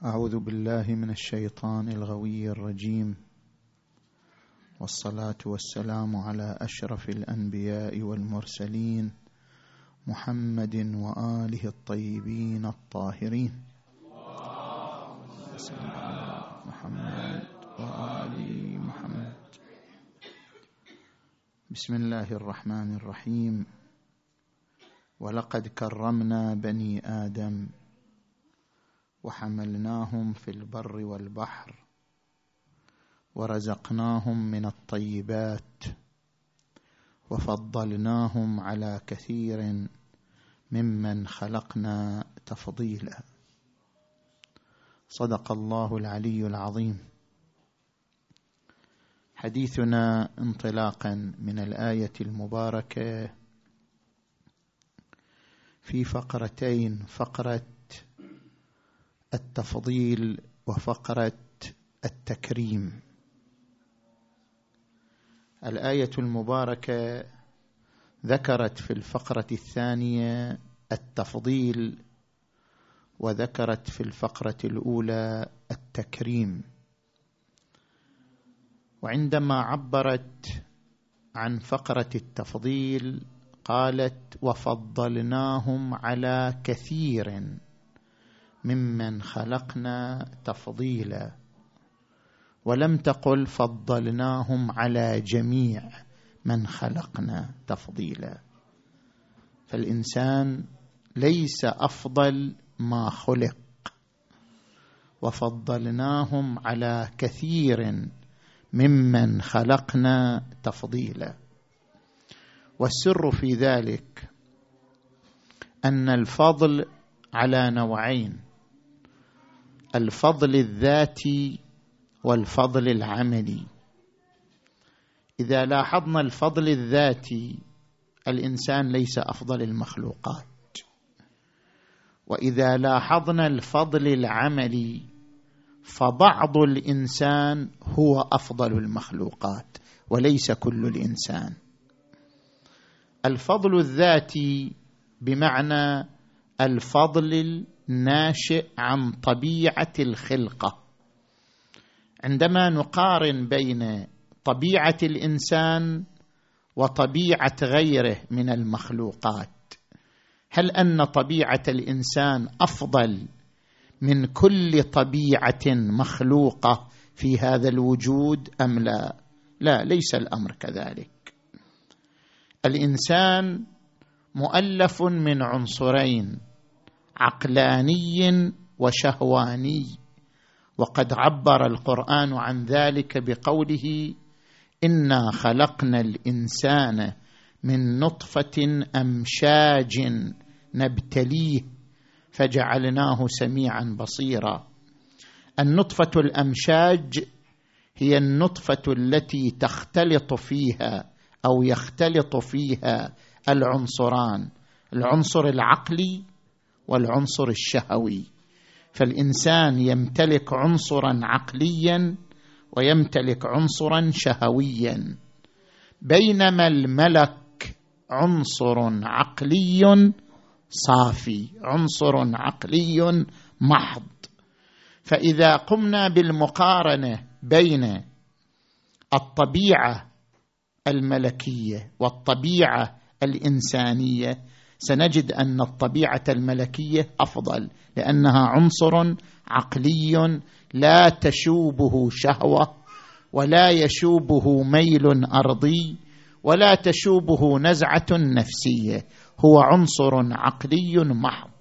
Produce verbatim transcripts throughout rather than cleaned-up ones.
أعوذ بالله من الشيطان الغوي الرجيم، والصلاة والسلام على أشرف الأنبياء والمرسلين محمد وآله الطيبين الطاهرين. محمد وآل محمد. بسم الله الرحمن الرحيم. ولقد كرمنا بني آدم وحملناهم في البر والبحر ورزقناهم من الطيبات وفضلناهم على كثير ممن خلقنا تفضيلا. صدق الله العلي العظيم. حديثنا انطلاقا من الآية المباركة في فقرتين، فقرة التفضيل وفقرة التكريم. الآية المباركة ذكرت في الفقرة الثانية التفضيل، وذكرت في الفقرة الأولى التكريم. وعندما عبرت عن فقرة التفضيل قالت: وفضلناهم على كثير ممن خلقنا تفضيلا، ولم تقل فضلناهم على جميع من خلقنا تفضيلا. فالإنسان ليس أفضل ما خلق، وفضلناهم على كثير ممن خلقنا تفضيلا. والسر في ذلك أن الفضل على نوعين: الفضل الذاتي والفضل العملي. إذا لاحظنا الفضل الذاتي، الإنسان ليس أفضل المخلوقات، وإذا لاحظنا الفضل العملي فبعض الإنسان هو أفضل المخلوقات وليس كل الإنسان. الفضل الذاتي بمعنى الفضل الناشئ عن طبيعة الخلقة. عندما نقارن بين طبيعة الإنسان وطبيعة غيره من المخلوقات، هل أن طبيعة الإنسان أفضل من كل طبيعة مخلوقة في هذا الوجود أم لا؟ لا، ليس الأمر كذلك. الإنسان مؤلف من عنصرين: عقلاني وشهواني. وقد عبر القرآن عن ذلك بقوله: إنا خلقنا الإنسان من نطفة أمشاج نبتليه فجعلناه سميعا بصيرا. النطفة الأمشاج هي النطفة التي تختلط فيها أو يختلط فيها العنصران: العنصر العقلي والعنصر الشهوي. فالإنسان يمتلك عنصرا عقليا ويمتلك عنصرا شهويا، بينما الملك عنصر عقلي صافي، عنصر عقلي محض. فإذا قمنا بالمقارنة بين الطبيعة الملكية والطبيعة الإنسانية سنجد أن الطبيعة الملكية أفضل، لأنها عنصر عقلي لا تشوبه شهوة ولا يشوبه ميل أرضي ولا تشوبه نزعة نفسية، هو عنصر عقلي محض.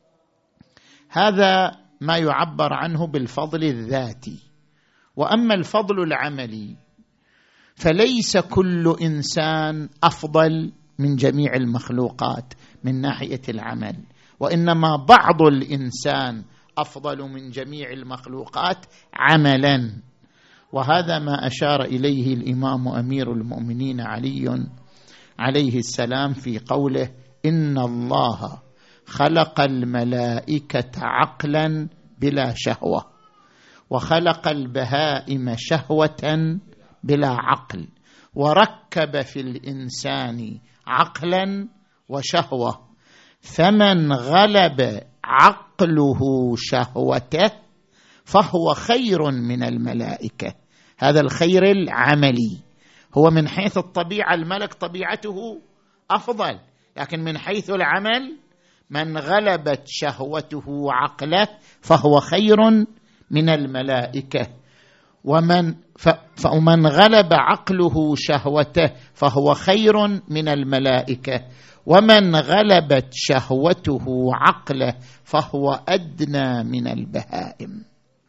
هذا ما يعبر عنه بالفضل الذاتي. وأما الفضل العملي فليس كل إنسان أفضل من جميع المخلوقات من ناحية العمل، وإنما بعض الإنسان أفضل من جميع المخلوقات عملا. وهذا ما أشار إليه الإمام أمير المؤمنين علي عليه السلام في قوله: إن الله خلق الملائكة عقلا بلا شهوة، وخلق البهائم شهوة بلا عقل، وركب في الإنسان عقلا وشهوة، فمن غلب عقله شهوته فهو خير من الملائكة. هذا الخير العملي، هو من حيث الطبيعة الملك طبيعته أفضل، لكن من حيث العمل من غلبت شهوته عقله فهو خير من الملائكة. ومن فمن غلب عقله شهوته فهو خير من الملائكة، ومن غلبت شهوته عقله فهو أدنى من البهائم.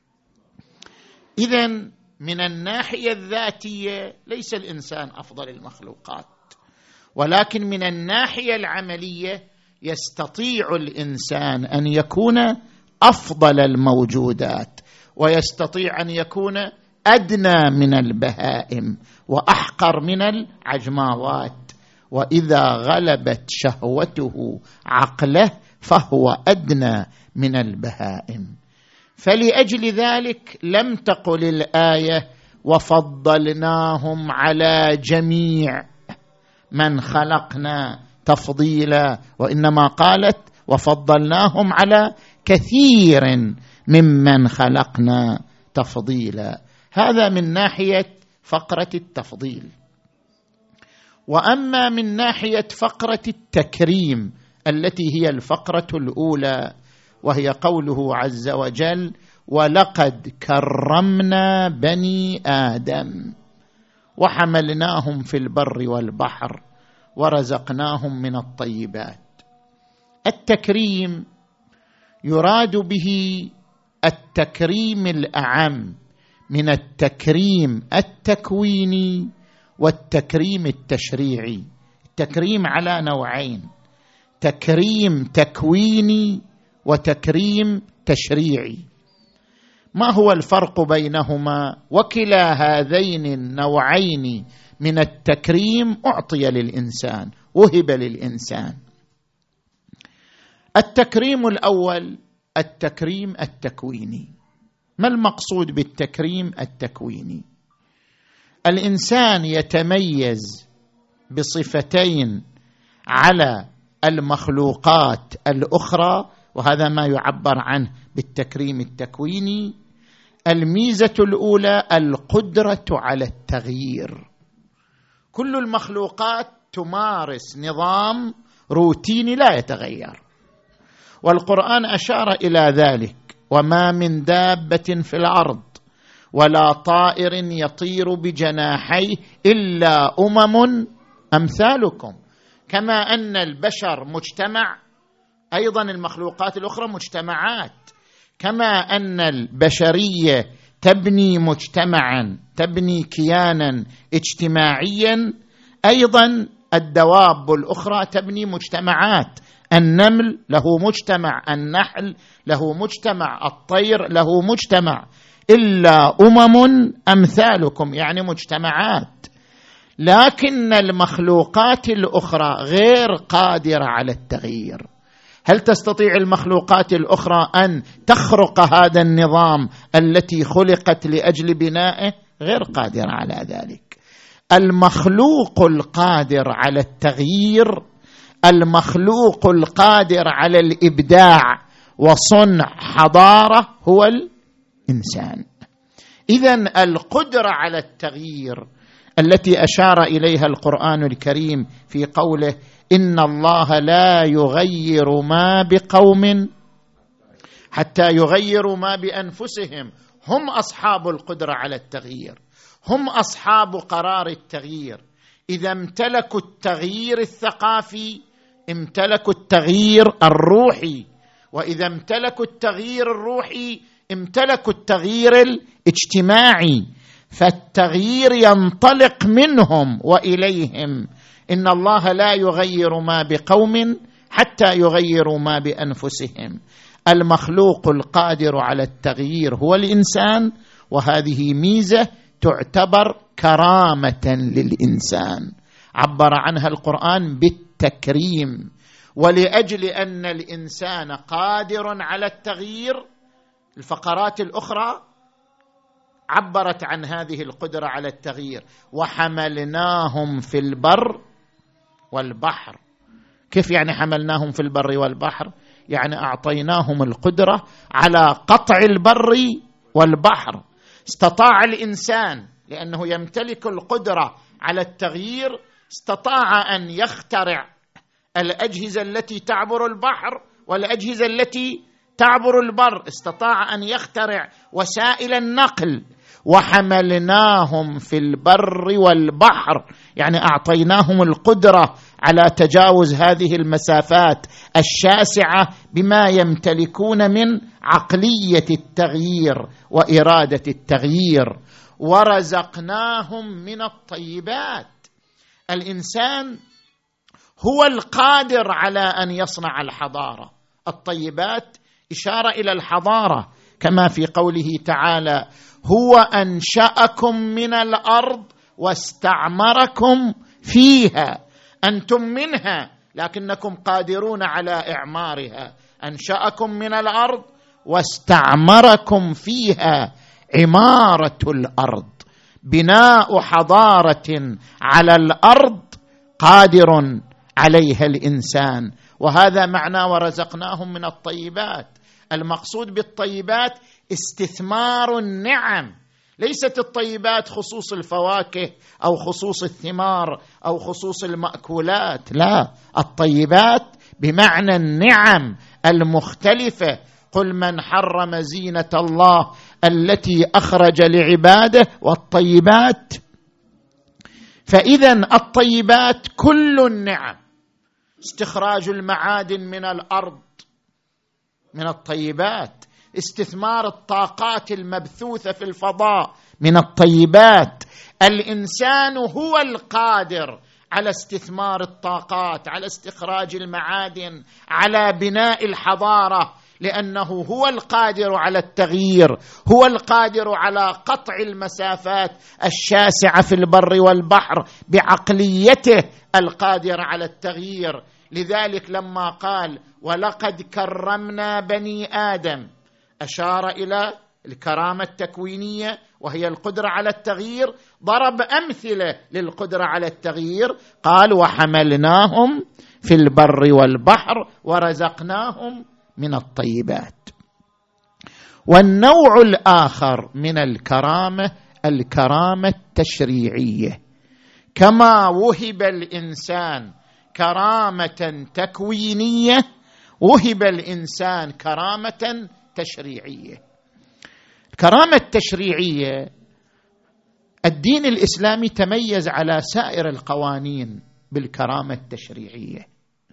إذن من الناحية الذاتية ليس الإنسان أفضل المخلوقات، ولكن من الناحية العملية يستطيع الإنسان أن يكون أفضل الموجودات، ويستطيع أن يكون أدنى من البهائم وأحقر من العجماوات. وإذا غلبت شهوته عقله فهو أدنى من البهائم. فلأجل ذلك لم تقل الآية وفضلناهم على جميع من خلقنا تفضيلا، وإنما قالت وفضلناهم على كثير ممن خلقنا تفضيلا. هذا من ناحية فقرة التفضيل. وأما من ناحية فقرة التكريم التي هي الفقرة الأولى، وهي قوله عز وجل ولقد كرمنا بني آدم وحملناهم في البر والبحر ورزقناهم من الطيبات. التكريم يراد به التكريم الأعم من التكريم التكويني والتكريم التشريعي. التكريم على نوعين: تكريم تكويني وتكريم تشريعي. ما هو الفرق بينهما؟ وكلا هذين النوعين من التكريم أعطي للإنسان، وهب للإنسان. التكريم الأول التكريم التكويني. ما المقصود بالتكريم التكويني؟ الإنسان يتميز بصفتين على المخلوقات الأخرى، وهذا ما يعبر عنه بالتكريم التكويني. الميزة الأولى القدرة على التغيير. كل المخلوقات تمارس نظام روتيني لا يتغير، والقرآن أشار إلى ذلك: وما من دابة في الأرض ولا طائر يطير بجناحيه إلا أمم أمثالكم. كما أن البشر مجتمع، أيضا المخلوقات الأخرى مجتمعات. كما أن البشرية تبني مجتمعا، تبني كيانا اجتماعيا، أيضا الدواب الأخرى تبني مجتمعات. النمل له مجتمع، النحل له مجتمع، الطير له مجتمع. إلا أمم أمثالكم، يعني مجتمعات. لكن المخلوقات الأخرى غير قادرة على التغيير. هل تستطيع المخلوقات الأخرى أن تخرق هذا النظام التي خلقت لأجل بنائه؟ غير قادرة على ذلك. المخلوق القادر على التغيير، المخلوق القادر على الإبداع وصنع حضارة هو الإنسان. إذن القدرة على التغيير التي أشار إليها القرآن الكريم في قوله إن الله لا يغير ما بقوم حتى يغيروا ما بأنفسهم. هم أصحاب القدرة على التغيير، هم أصحاب قرار التغيير. إذا امتلكوا التغيير الثقافي امتلكوا التغيير الروحي، وإذا امتلكوا التغيير الروحي امتلكوا التغيير الاجتماعي. فالتغيير ينطلق منهم وإليهم. إن الله لا يغير ما بقوم حتى يغيروا ما بأنفسهم. المخلوق القادر على التغيير هو الإنسان، وهذه ميزة تعتبر كرامة للإنسان، عبر عنها القرآن بالتكريم. ولأجل أن الإنسان قادر على التغيير، الفقرات الأخرى عبرت عن هذه القدرة على التغيير: وحملناهم في البر والبحر. كيف يعني حملناهم في البر والبحر؟ يعني أعطيناهم القدرة على قطع البر والبحر. استطاع الإنسان لأنه يمتلك القدرة على التغيير، استطاع أن يخترع الأجهزة التي تعبر البحر والأجهزة التي تعبر البر، استطاع أن يخترع وسائل النقل. وحملناهم في البر والبحر، يعني أعطيناهم القدرة على تجاوز هذه المسافات الشاسعة بما يمتلكون من عقلية التغيير وإرادة التغيير. ورزقناهم من الطيبات. الإنسان هو القادر على أن يصنع الحضارة. الطيبات إشارة إلى الحضارة، كما في قوله تعالى: هو أنشأكم من الأرض واستعمركم فيها. أنتم منها لكنكم قادرون على إعمارها. أنشأكم من الأرض واستعمركم فيها. عمارة الأرض، بناء حضارة على الأرض قادر عليها الإنسان، وهذا معنى ورزقناهم من الطيبات. المقصود بالطيبات استثمار النعم، ليست الطيبات خصوص الفواكه أو خصوص الثمار أو خصوص المأكولات، لا، الطيبات بمعنى النعم المختلفة. قل من حرم زينة الله التي أخرج لعباده والطيبات. فإذن الطيبات كل النعم. استخراج المعادن من الأرض من الطيبات، استثمار الطاقات المبثوثة في الفضاء من الطيبات. الإنسان هو القادر على استثمار الطاقات، على استخراج المعادن، على بناء الحضارة، لأنه هو القادر على التغيير، هو القادر على قطع المسافات الشاسعة في البر والبحر بعقليته القادرة على التغيير. لذلك لما قال ولقد كرمنا بني آدم، أشار إلى الكرامة التكوينية وهي القدرة على التغيير، ضرب أمثلة للقدرة على التغيير، قال وحملناهم في البر والبحر ورزقناهم من الطيبات. والنوع الآخر من الكرامة الكرامة التشريعية. كما وهب الإنسان كرامة تكوينية، وهب الإنسان كرامة تشريعية. الكرامة التشريعية، الدين الإسلامي تميز على سائر القوانين بالكرامة التشريعية.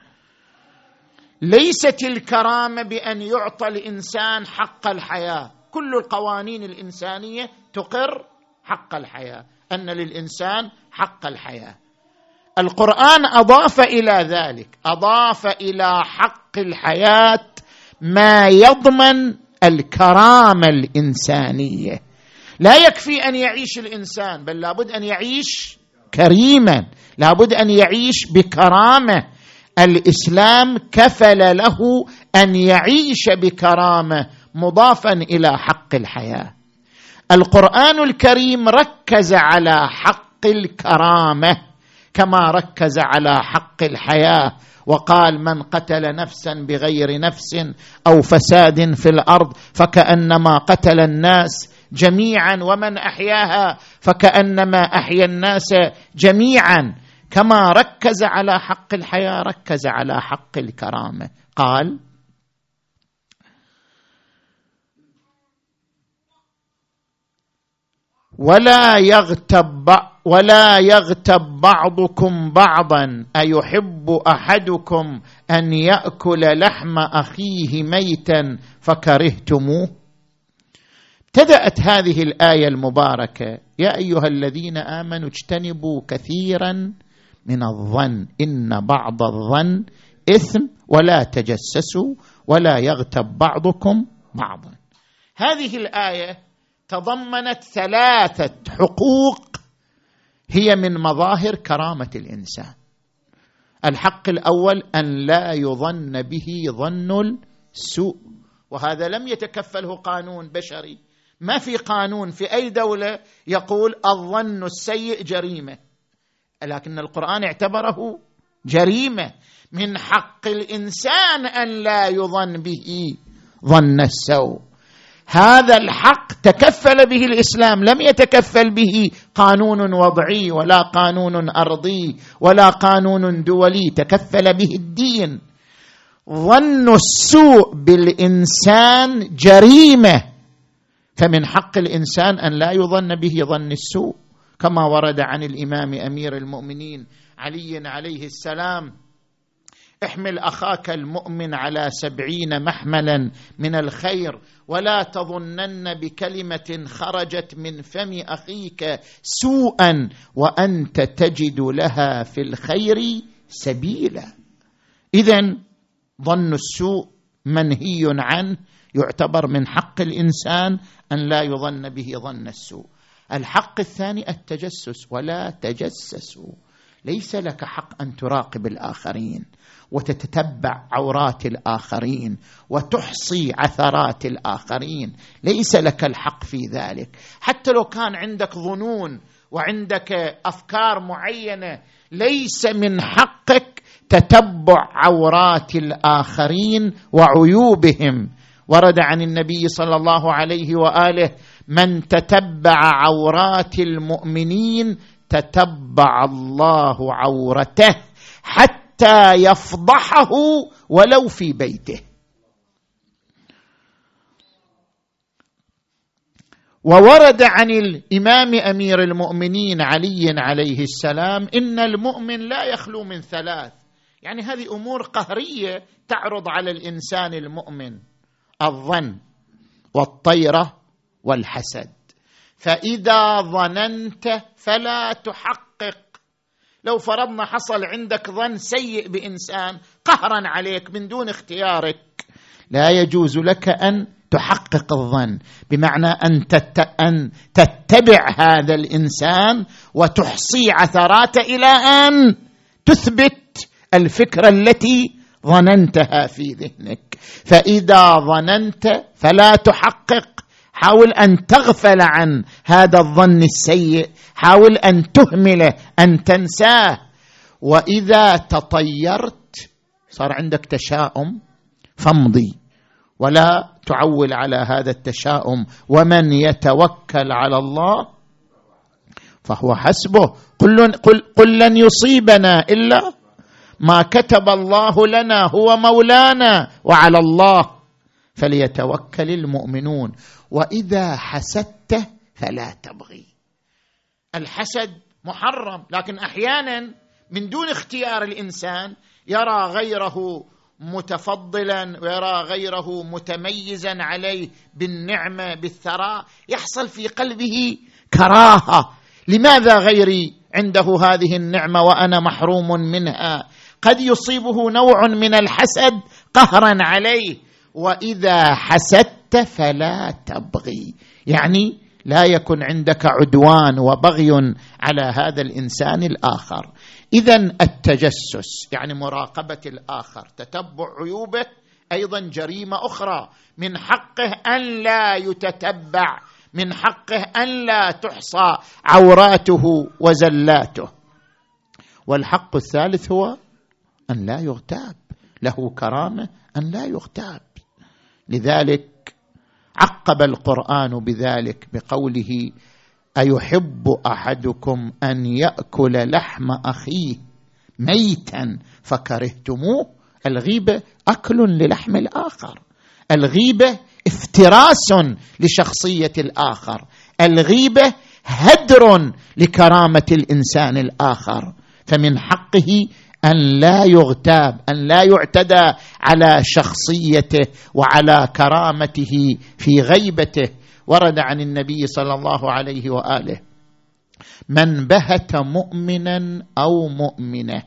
ليست الكرامة بأن يعطى الإنسان حق الحياة، كل القوانين الإنسانية تقر حق الحياة، أن للإنسان حق الحياة. القرآن أضاف إلى ذلك، أضاف إلى حق الحياة ما يضمن الكرامة الإنسانية. لا يكفي أن يعيش الإنسان، بل لابد أن يعيش كريما، لابد أن يعيش بكرامة. الإسلام كفل له أن يعيش بكرامة مضافا إلى حق الحياة. القرآن الكريم ركز على حق الكرامة كما ركز على حق الحياة، وقال من قتل نفسا بغير نفس أو فساد في الأرض فكأنما قتل الناس جميعا، ومن أحياها فكأنما أحيا الناس جميعا. كما ركز على حق الحياة ركز على حق الكرامة. قال ولا يغتب ولا يغتب بعضكم بعضا أيحب أحدكم أن يأكل لحم أخيه ميتا فكرهتموه. ابتدأت هذه الآية المباركة يا أيها الذين آمنوا اجتنبوا كثيرا من الظن إن بعض الظن إثم ولا تجسسوا ولا يغتب بعضكم بعضا. هذه الآية تضمنت ثلاثة حقوق هي من مظاهر كرامة الإنسان. الحق الأول أن لا يظن به ظن السوء، وهذا لم يتكفله قانون بشري. ما في قانون في أي دولة يقول الظن السيء جريمة، لكن القرآن اعتبره جريمة. من حق الإنسان أن لا يظن به ظن السوء. هذا الحق تكفل به الإسلام، لم يتكفل به قانون وضعي ولا قانون أرضي ولا قانون دولي، تكفل به الدين. ظن السوء بالإنسان جريمة، فمن حق الإنسان أن لا يظن به ظن السوء، كما ورد عن الإمام أمير المؤمنين علي عليه السلام: احمل أخاك المؤمن على سبعين محملا من الخير ولا تظنن بكلمة خرجت من فم أخيك سوءا وأنت تجد لها في الخير سبيلا. إذن ظن السوء منهي عنه، يعتبر من حق الإنسان أن لا يظن به ظن السوء. الحق الثاني التجسس: ولا تجسسوا. ليس لك حق أن تراقب الآخرين وتتتبع عورات الآخرين وتحصي عثرات الآخرين، ليس لك الحق في ذلك. حتى لو كان عندك ظنون وعندك أفكار معينة، ليس من حقك تتبع عورات الآخرين وعيوبهم. ورد عن النبي صلى الله عليه وآله: من تتبع عورات المؤمنين تتبع الله عورته حتى يفضحه ولو في بيته. وورد عن الإمام أمير المؤمنين علي عليه السلام: إن المؤمن لا يخلو من ثلاث. يعني هذه أمور قهرية تعرض على الإنسان المؤمن: الظن والطيرة والحسد. فإذا ظننت فلا تحقق. لو فرضنا حصل عندك ظن سيء بإنسان قهرا عليك من دون اختيارك، لا يجوز لك أن تحقق الظن، بمعنى أن أن تتبع هذا الإنسان وتحصي عثراته إلى أن تثبت الفكرة التي ظننتها في ذهنك. فإذا ظننت فلا تحقق، حاول أن تغفل عن هذا الظن السيء، حاول أن تهمله، أن تنساه. وإذا تطيرت صار عندك تشاؤم فامضي، ولا تعول على هذا التشاؤم. ومن يتوكل على الله فهو حسبه. قل, قل, قل لن يصيبنا إلا ما كتب الله لنا هو مولانا وعلى الله فليتوكل المؤمنون. وإذا حسدت فلا تبغي. الحسد محرم، لكن أحيانا من دون اختيار الإنسان يرى غيره متفضلا ويرى غيره متميزا عليه بالنعمة بالثراء، يحصل في قلبه كراهة: لماذا غيري عنده هذه النعمة وأنا محروم منها؟ قد يصيبه نوع من الحسد قهرا عليه. وإذا حسدت فلا تبغي، يعني لا يكن عندك عدوان وبغي على هذا الإنسان الآخر. إذن التجسس يعني مراقبة الآخر، تتبع عيوبه، أيضا جريمة أخرى. من حقه أن لا يتتبع، من حقه أن لا تحصى عوراته وزلاته. والحق الثالث هو أن لا يغتاب، له كرامة أن لا يغتاب. لذلك عقب القرآن بذلك بقوله: أيحب أحدكم أن يأكل لحم أخيه ميتا فكرهتموه. الغيبة أكل للحم الآخر، الغيبة افتراس لشخصية الآخر، الغيبة هدر لكرامة الإنسان الآخر. فمن حقه أن لا يغتاب، أن لا يعتدى على شخصيته وعلى كرامته في غيبته. ورد عن النبي صلى الله عليه وآله: من بهت مؤمنا أو مؤمنة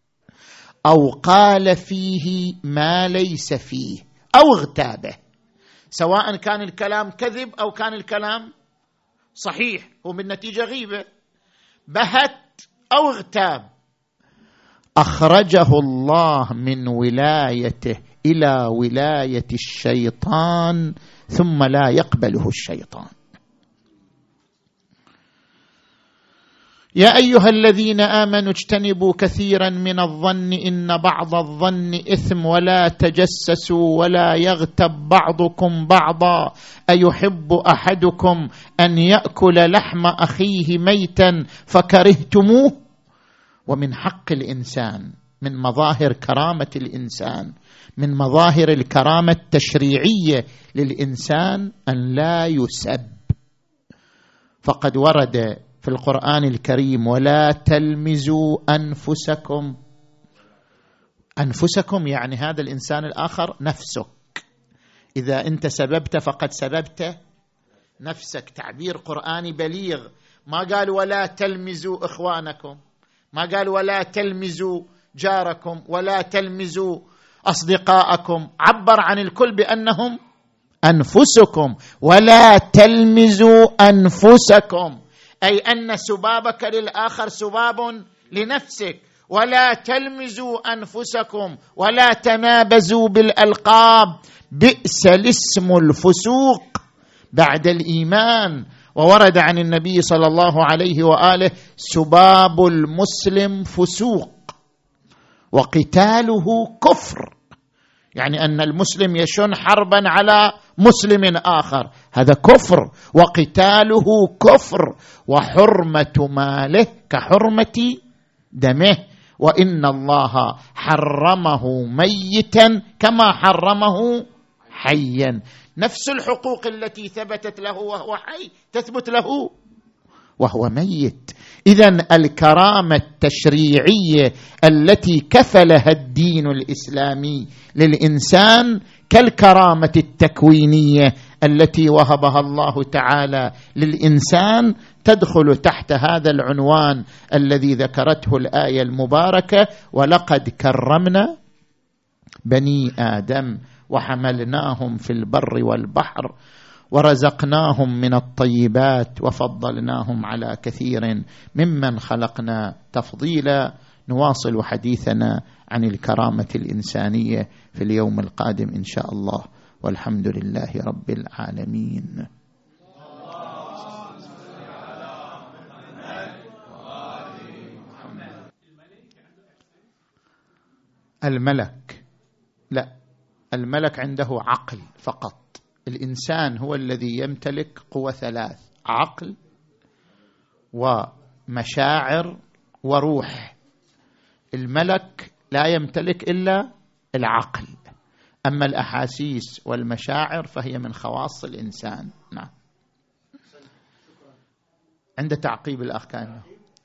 أو قال فيه ما ليس فيه أو اغتابه، سواء كان الكلام كذب أو كان الكلام صحيح، هو بالنتيجة غيبة، بهت أو اغتاب، أخرجه الله من ولايته إلى ولاية الشيطان ثم لا يقبله الشيطان. يا أيها الذين آمنوا اجتنبوا كثيرا من الظن إن بعض الظن إثم ولا تجسسوا ولا يغتب بعضكم بعضا أيحب أحدكم أن يأكل لحم أخيه ميتا فكرهتموه. ومن حق الإنسان، من مظاهر كرامة الإنسان، من مظاهر الكرامة التشريعية للإنسان أن لا يسب. فقد ورد في القرآن الكريم ولا تلمزوا أنفسكم. أنفسكم يعني هذا الإنسان الآخر نفسك، إذا أنت سببت فقد سببت نفسك. تعبير قرآني بليغ. ما قال ولا تلمزوا إخوانكم، ما قال ولا تلمزوا جاركم ولا تلمزوا أصدقاءكم، عبر عن الكل بأنهم أنفسكم. ولا تلمزوا أنفسكم أي أن سبابك للآخر سباب لنفسك. ولا تلمزوا أنفسكم ولا تنابزوا بالألقاب بئس الاسم الفسوق بعد الإيمان. وورد عن النبي صلى الله عليه وآله سباب المسلم فسوق وقتاله كفر، يعني أن المسلم يشن حربا على مسلم آخر، هذا كفر، وقتاله كفر، وحرمة ماله كحرمة دمه، وإن الله حرمه ميتا كما حرمه حيا. نفس الحقوق التي ثبتت له وهو حي تثبت له وهو ميت. إذن الكرامة التشريعية التي كفلها الدين الإسلامي للإنسان كالكرامة التكوينية التي وهبها الله تعالى للإنسان تدخل تحت هذا العنوان الذي ذكرته الآية المباركة: ولقد كرمنا بني آدم وحملناهم في البر والبحر ورزقناهم من الطيبات وفضلناهم على كثير ممن خلقنا تفضيلا. نواصل حديثنا عن الكرامة الإنسانية في اليوم القادم إن شاء الله، والحمد لله رب العالمين. الملك لا، الملك عنده عقل فقط. الإنسان هو الذي يمتلك قوة ثلاث: عقل ومشاعر وروح. الملك لا يمتلك إلا العقل، أما الأحاسيس والمشاعر فهي من خواص الإنسان. نعم. عند تعقيب الأخ كان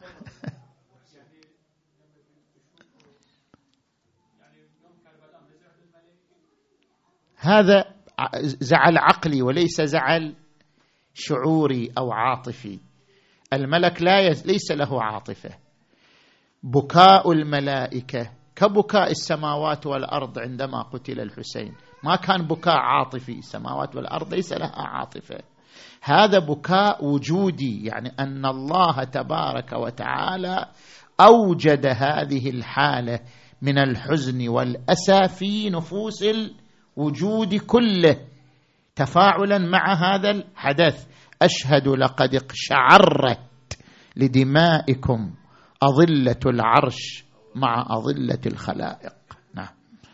هذا زعل عقلي وليس زعل شعوري أو عاطفي. الملك لا يز... ليس له عاطفة. بكاء الملائكة كبكاء السماوات والأرض عندما قتل الحسين، ما كان بكاء عاطفي. السماوات والأرض ليس لها عاطفة، هذا بكاء وجودي، يعني أن الله تبارك وتعالى أوجد هذه الحالة من الحزن والأسى في نفوس الوجود كله تفاعلا مع هذا الحدث. أشهد لقد اقشعرت لدمائكم أظلة العرش مع أظلة الخلائق. نعم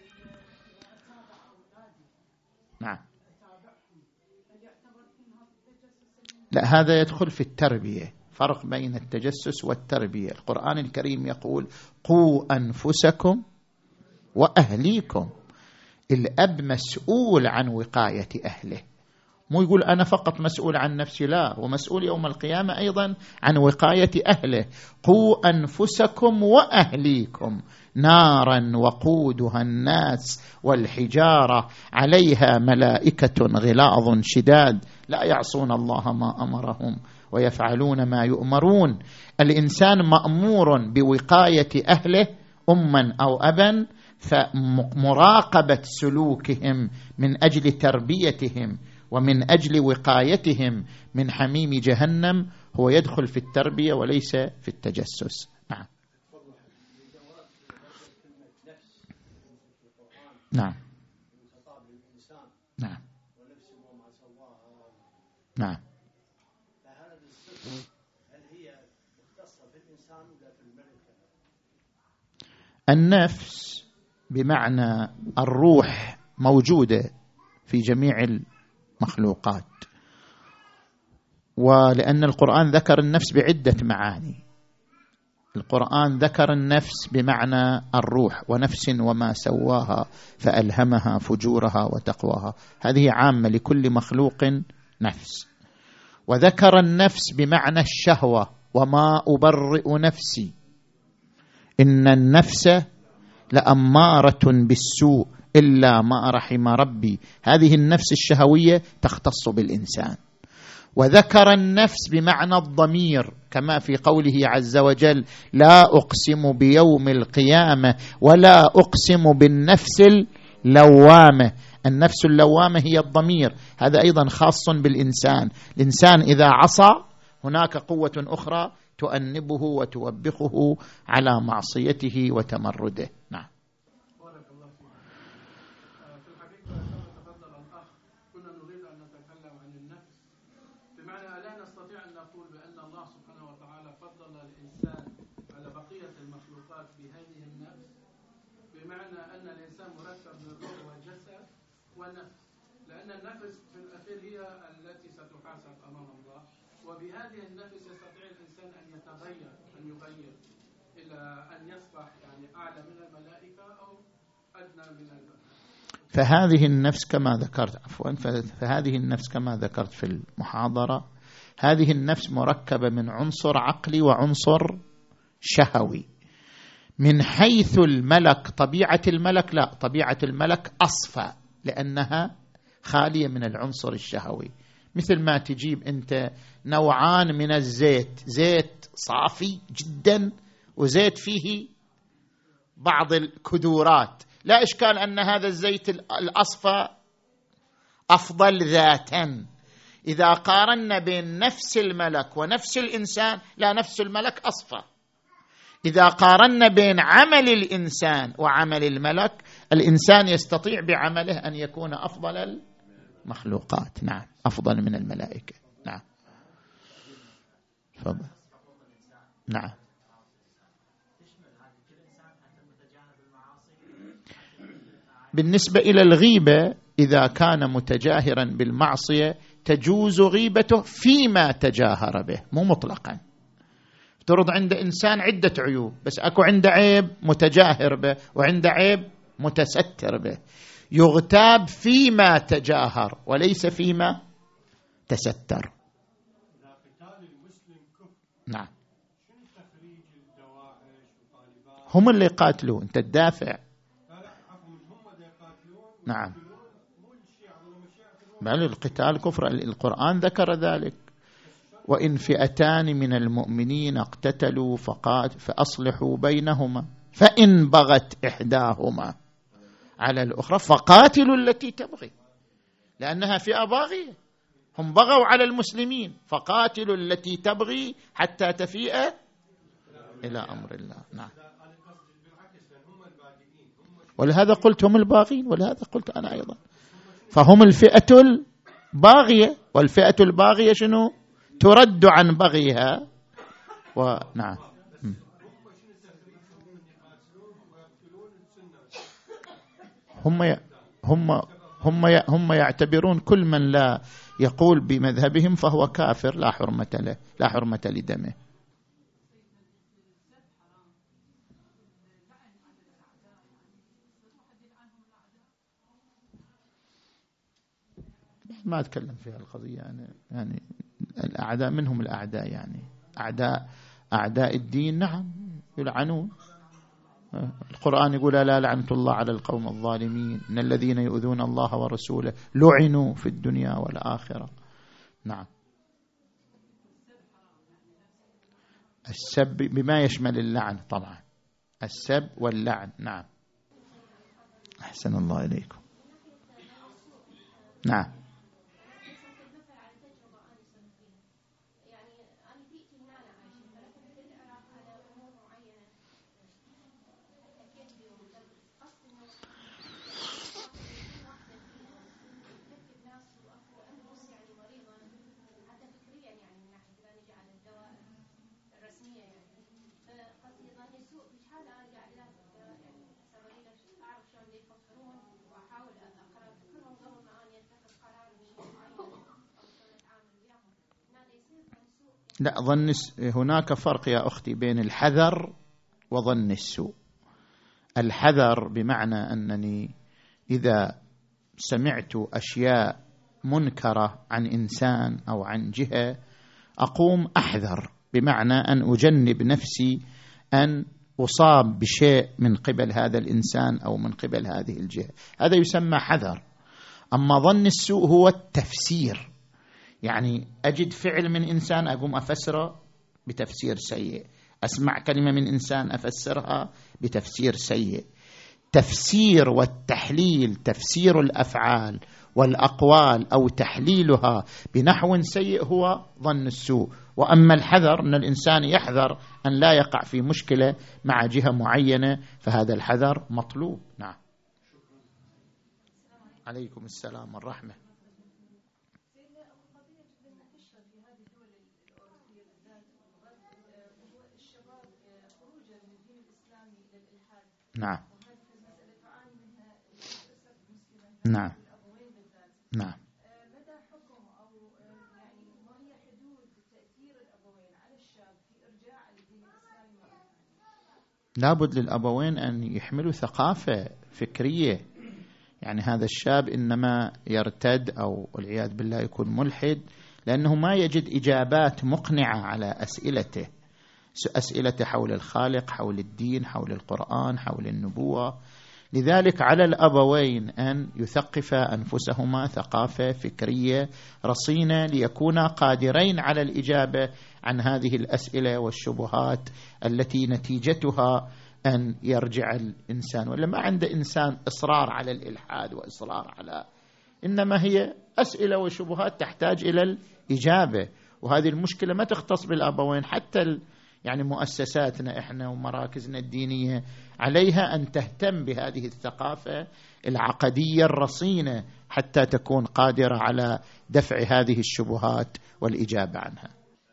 نعم. لا، هذا يدخل في التربية، فرق بين التجسس والتربية. القرآن الكريم يقول: قوا أنفسكم وأهليكم. الأب مسؤول عن وقاية أهله، مو يقول أنا فقط مسؤول عن نفسي، لا، ومسؤول يوم القيامة أيضا عن وقاية أهله. قوا أنفسكم وأهليكم نارا وقودها الناس والحجارة عليها ملائكة غلاظ شداد لا يعصون الله ما أمرهم ويفعلون ما يؤمرون. الإنسان مأمور بوقاية أهله أما أو أبا، فمراقبة سلوكهم من أجل تربيتهم ومن أجل وقايتهم من حميم جهنم هو يدخل في التربية وليس في التجسس. نعم نعم نعم نعم. هل هي مختصة النفس بمعنى الروح موجودة في جميع المخلوقات، ولأن القرآن ذكر النفس بعدة معاني. القرآن ذكر النفس بمعنى الروح، ونفس وما سواها فألهمها فجورها وتقواها، هذه عامة لكل مخلوق نفس. وذكر النفس بمعنى الشهوة، وما أبرئ نفسي إن النفس لأمارة بالسوء إلا ما رحم ربي، هذه النفس الشهوية تختص بالإنسان. وذكر النفس بمعنى الضمير، كما في قوله عز وجل: لا أقسم بيوم القيامة ولا أقسم بالنفس اللوامة. النفس اللوامة هي الضمير، هذا أيضا خاص بالإنسان. الإنسان إذا عصى هناك قوة أخرى تؤنبه وتوبخه على معصيته وتمرده. نعم. لأن النفس في الأخير هي التي ستحاسب أمام الله، وبهذه النفس يستطيع الإنسان أن يتغير، أن يغير إلى أن يصبح يعني أعلى من الملائكة أو أدنى من الملائكة. فهذه النفس كما ذكرت عفوا فهذه النفس كما ذكرت في المحاضرة، هذه النفس مركبة من عنصر عقلي وعنصر شهوي. من حيث الملك، طبيعة الملك لا، طبيعة الملك أصفى لأنها خالية من العنصر الشهوي. مثل ما تجيب أنت نوعان من الزيت، زيت صافي جدا وزيت فيه بعض الكدورات، لا إشكال أن هذا الزيت الأصفى أفضل ذاتا. إذا قارنا بين نفس الملك ونفس الإنسان، لا، نفس الملك أصفى. إذا قارنا بين عمل الإنسان وعمل الملك، الإنسان يستطيع بعمله أن يكون أفضل المخلوقات، نعم، أفضل من الملائكة. نعم، تفضل. نعم. بالنسبة إلى الغيبة، إذا كان متجاهرا بالمعصية تجوز غيبته فيما تجاهر به، مو مطلقا. افترض عند إنسان عدة عيوب، بس أكو عنده عيب متجاهر به وعنده عيب متستر به، يغتاب فيما تجاهر وليس فيما تستر. نعم. هم اللي يقاتلوا، أنت تدافع. نعم، بل القتال كفر، القرآن ذكر ذلك: وإن فئتان من المؤمنين اقتتلوا فقات فأصلحوا بينهما فإن بغت إحداهما على الأخرى فقاتلوا التي تبغي، لأنها فئة باغية، هم بغوا على المسلمين، فقاتلوا التي تبغي حتى تفيء إلى أمر الله. نعم، ولهذا قلت هم الباغين، ولهذا قلت أنا أيضا، فهم الفئة الباغية، والفئة الباغية شنو؟ ترد عن بغيها. ونعم، هم ي... هم هم ي... هم يعتبرون كل من لا يقول بمذهبهم فهو كافر، لا حرمة له، لا حرمة لدمه. ما أتكلم في القضية يعني, يعني الأعداء منهم الأعداء، يعني أعداء أعداء الدين نعم يلعنون. القرآن يقول: لا لعنة الله على القوم الظالمين إن الذين يؤذون الله ورسوله لعنوا في الدنيا والآخرة. نعم. السب بما يشمل اللعن طبعا، السب واللعن. نعم، أحسن الله إليكم. نعم. لا، ظن هناك فرق يا أختي بين الحذر وظن السوء. الحذر بمعنى أنني إذا سمعت أشياء منكرة عن إنسان أو عن جهة أقوم أحذر، بمعنى أن أجنب نفسي أن أصاب بشيء من قبل هذا الإنسان أو من قبل هذه الجهة، هذا يسمى حذر. أما ظن السوء هو التفسير، يعني أجد فعل من إنسان أقوم أفسره بتفسير سيء، أسمع كلمة من إنسان أفسرها بتفسير سيء. تفسير والتحليل، تفسير الأفعال والأقوال أو تحليلها بنحو سيء هو ظن السوء. وأما الحذر أن الإنسان يحذر أن لا يقع في مشكلة مع جهة معينة، فهذا الحذر مطلوب. نعم. عليكم السلام والرحمة. نعم نعم نعم. مدى حكم أو يعني ما هي حدود تأثير الأبوين على الشاب في إرجاع الدين الإسلامي؟ لابد للأبوين أن يحملوا ثقافة فكرية، يعني هذا الشاب إنما يرتد أو والعياذ بالله يكون ملحد لأنه ما يجد إجابات مقنعة على أسئلته، أسئلته حول الخالق، حول الدين، حول القرآن، حول النبوة. لذلك على الأبوين أن يثقفا أنفسهما ثقافة فكرية رصينة ليكونا قادرين على الإجابة عن هذه الأسئلة والشبهات التي نتيجتها أن يرجع الإنسان. ولا ما عند إنسان إصرار على الإلحاد وإصرار على، إنما هي أسئلة وشبهات تحتاج إلى الإجابة. وهذه المشكلة ما تختص بالأبوين، حتى يعني مؤسساتنا إحنا ومراكزنا الدينية عليها أن تهتم بهذه الثقافة العقدية الرصينة حتى تكون قادرة على دفع هذه الشبهات والإجابة عنها.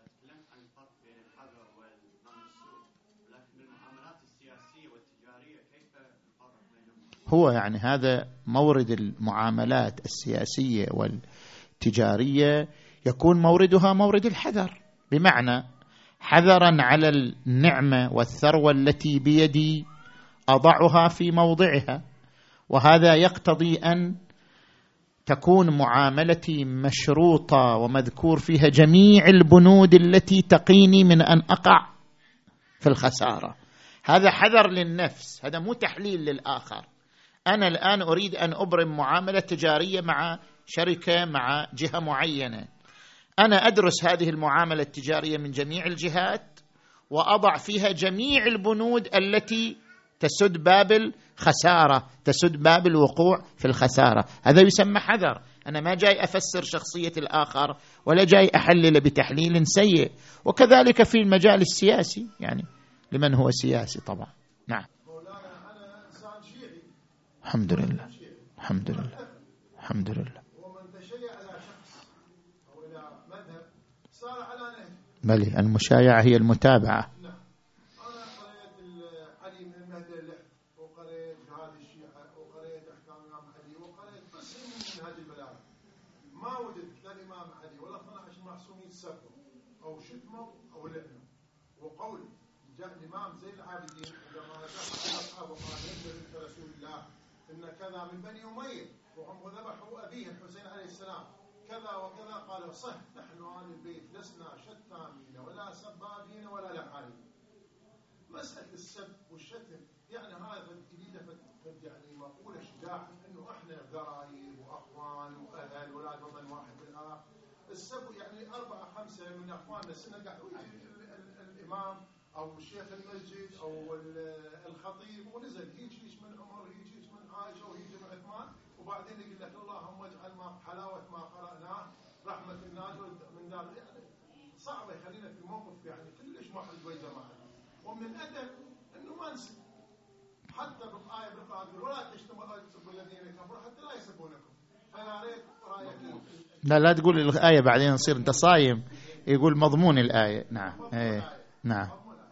هو يعني هذا مورد المعاملات السياسية والتجارية يكون موردها مورد الحذر، بمعنى حذرا على النعمة والثروة التي بيدي أضعها في موضعها، وهذا يقتضي أن تكون معاملتي مشروطة ومذكور فيها جميع البنود التي تقيني من أن أقع في الخسارة. هذا حذر للنفس، هذا مو تحليل للآخر. أنا الآن أريد أن أبرم معاملة تجارية مع شركة مع جهة معينة، أنا أدرس هذه المعاملة التجارية من جميع الجهات وأضع فيها جميع البنود التي تسد باب الخسارة، تسد باب الوقوع في الخسارة. هذا يسمى حذر. أنا ما جاي أفسر شخصية الآخر ولا جاي أحلل بتحليل سيء. وكذلك في المجال السياسي، يعني لمن هو سياسي طبعا. نعم. الحمد لله الحمد لله الحمد لله. بل المشايعة هي المتابعة. نعم. أنا قرأت علي من المهدي اللحف، وقرأت جهاد الشيعة، وقرأت أحكام الإمام علي، وقرأت قسم من هذه البلاغ. ما وجدت لا الإمام علي ولا اثنا عشر معصومين سبوا أو شتموا أو لعنوا. وقول جاء الإمام زين العابدين عندما دخل على أصحابه قال نزل رسول الله إن كذا من بني أمية وهم ذبحوا أبيه الحسين عليه السلام كذا وكذا، قال صح نحن آل البيت لسنا شتامين ولا سبابين ولا لحالين. مسألة السب والشتم يعني هذا جديدة، يعني مقولة شجاعة إنه إحنا قرايب وأخوان وأهل ولا وطن واحد بالآخر. السب يعني أربعة خمسة من أخواننا السنة قاعدوا الإمام أو شيخ المسجد أو الخطيب ونزل هيجيش من عمر هيجيش من عائشة وهيجي من عثمان، وبعدين يقول لك اللهم اجعل ما حلاوة ما قرأناه رحمة الناس من دار. يعني صعبة خلينا في موقف يعني كلش محرج وجماعة. ومن الأدب إنه ما نسب، حتى بالآية بالقرآن ولا تشتموا ولا تسبوا الذين كفروا حتى لا يسبونكم. فأنا رأيت رأيك لا لا تقول الآية بعدين نصير أنت صايم. يقول مضمون الآية. نعم ايه نعم.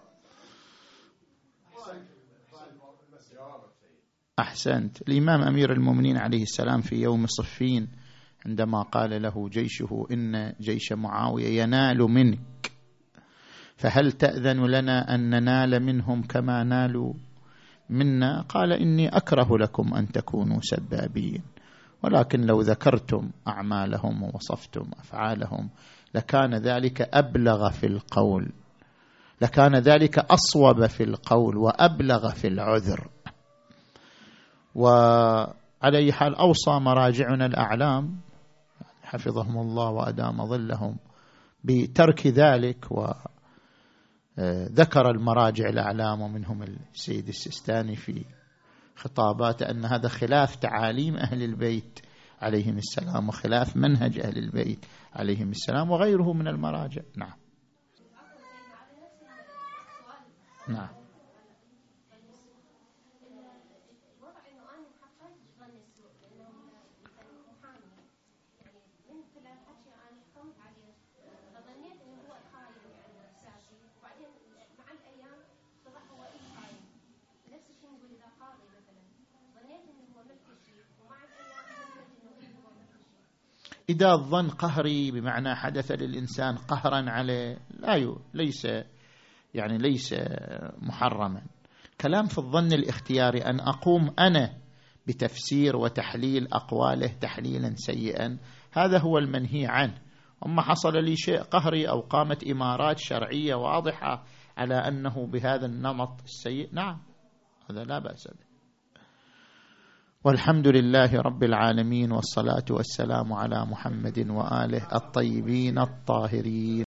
أحسنت. الإمام أمير المؤمنين عليه السلام في يوم صفين عندما قال له جيشه إن جيش معاوية ينال منك فهل تأذن لنا أن ننال منهم كما نالوا منا؟ قال إني أكره لكم أن تكونوا سبابين، ولكن لو ذكرتم أعمالهم ووصفتم أفعالهم لكان ذلك أبلغ في القول، لكان ذلك أصوب في القول وأبلغ في العذر. وعلى أي حال أوصى مراجعنا الأعلام حفظهم الله وأدام ظلهم بترك ذلك، وذكر المراجع الأعلام ومنهم السيد السيستاني في خطابات أن هذا خلاف تعاليم أهل البيت عليهم السلام وخلاف منهج أهل البيت عليهم السلام وغيره من المراجع. نعم نعم إذا الظن قهري بمعنى حدث للإنسان قهرا عليه لا ليس يعني ليس محرما. كلام في الظن الاختياري أن أقوم أنا بتفسير وتحليل أقواله تحليلا سيئا، هذا هو المنهي عنه. أما حصل لي شيء قهري أو قامت إمارات شرعية واضحة على أنه بهذا النمط السيء، نعم هذا لا بأس به. والحمد لله رب العالمين، والصلاة والسلام على محمد وآله الطيبين الطاهرين.